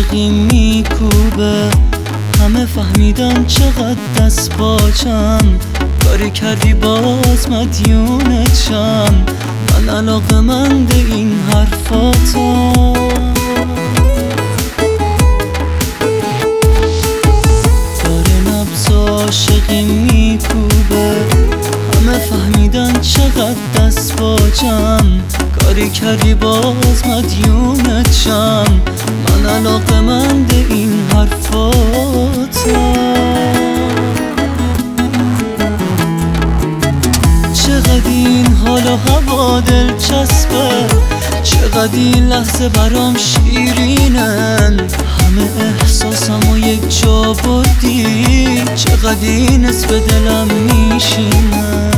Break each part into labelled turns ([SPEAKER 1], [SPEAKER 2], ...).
[SPEAKER 1] عاشقی میکوبه، همه فهمیدن چقدر دست باچم. کاری کردی باز مدیونتم، من علاقه‌مند این حرفاتم. داره نبض عاشقی میکوبه، همه فهمیدن چقدر دست باچم. کاری کردی باز مدیونتم، من علاقه‌مند این حرفاتم. چقدر این حال و هوا دلچسبه، چقدر این لحظه برام شیرینن. همه احساسمو یک جا بردی، چقدر این حس به دلم میشینه.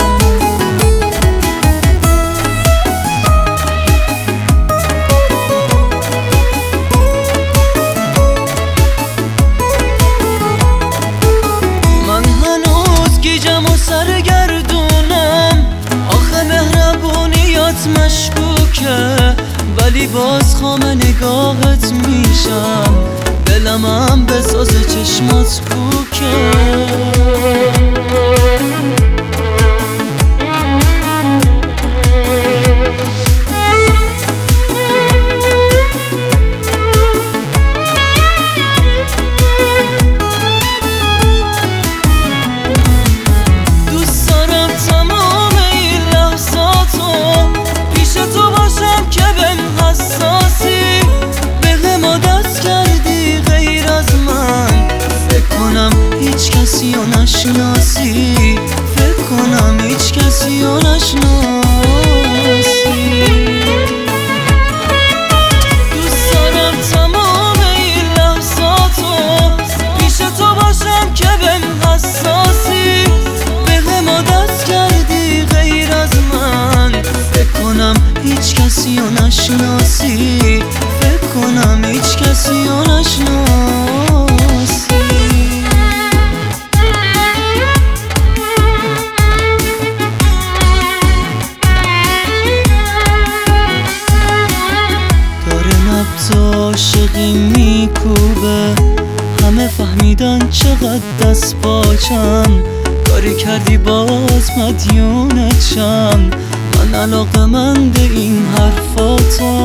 [SPEAKER 1] من هنوز گیجم و سرگردونم، آخه مهربونیات مشکوکه، ولی باز خام نگاهت میشم. دلمم به ساز چشمات کوکه. دوست دارم تمام این لحظاتو پیش تو باشم که بهم حساسی. بهم عادت کردی غیر از من، فکر کنم هیچ کسی رو نشناسی. فکر کنم هیچ کسی رو نشناسی. دوست دارم تمام این لحظاتو پیش تو باشم که بهم حساسی. بهم عادت کردی غیر از من، فکر کنم هیچ کسی رو نشناسی. فکر کنم هیچ کسی رو نشناسی. داره نبض عاشقی میکوبه، همه فهمیدن چقدر دست باچم. کاری کردی باز مدیونتم، من علاقه‌مند این حرفاتم.